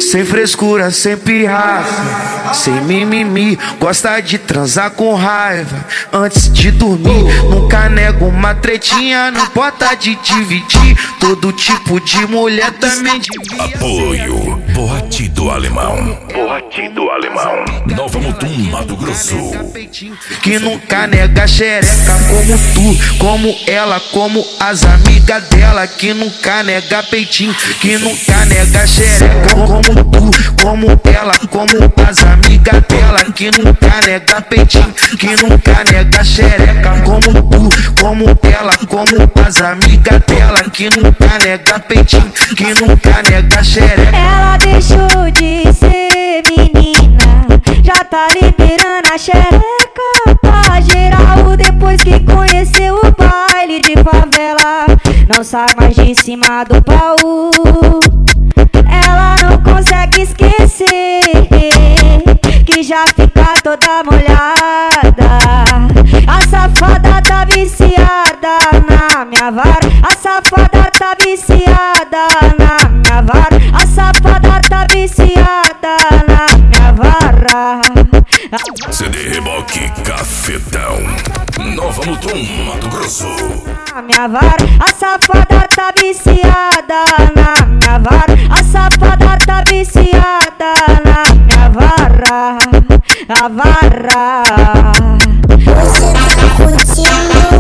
Sem frescura, sem pirraça, sem mimimi, gosta de transar com raiva antes de dormir. Nunca nega uma tretinha, não importa de dividir. Todo tipo de mulher também devia. Apoio Boate do Alemão. Boate do Alemão, Nova Mutum, Mato Grosso. Que nunca nega xereca como tu, como ela, como as amigas dela. Que nunca nega peitinho, que nunca nega xereca como tu, como ela, como as amigas dela. Que nunca nega peitinho, que nunca nega xereca como tu, como ela, como as amigas dela. Que nunca nega peitinho, que nunca nega xereca. Ela deixou de ser menina, já tá liberando a xereca pra geral. Depois que conheceu o baile de favela, não sai mais de cima do baú. Ela não consegue esquecer que já fica toda molhada. A safada tá viciada na minha vara. A safada tá viciada na minha vara. A safada tá viciada na minha vara. CD Reboque Cafetão, Nova Mutum, Mato Grosso. Na minha vara, a safada tá viciada na minha vara. A safada tá viciada na minha vara. A vara. Você tá curtindo?